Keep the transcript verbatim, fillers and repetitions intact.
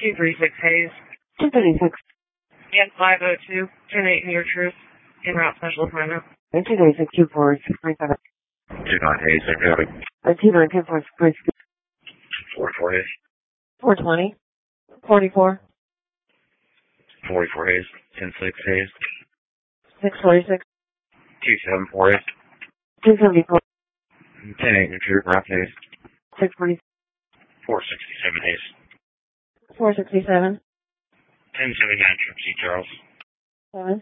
two three six Hayes. two thirty-six. And five oh two, ten eight New York Truth. En route special assignment. two thirty-six, two four six nine seven. two nine Hayes, I'm going. two nine ten four six nine six. forty-four Hayes. four twenty. forty-four. forty-four Hayes. ten six Hayes. six forty-six. two seventy-four Hayes. two seventy-four. ten eight New Truth, route Hayes. six forty. four sixty-seven Hayes. four sixty-seven. ten seventy-nine Trip C Charles. seven.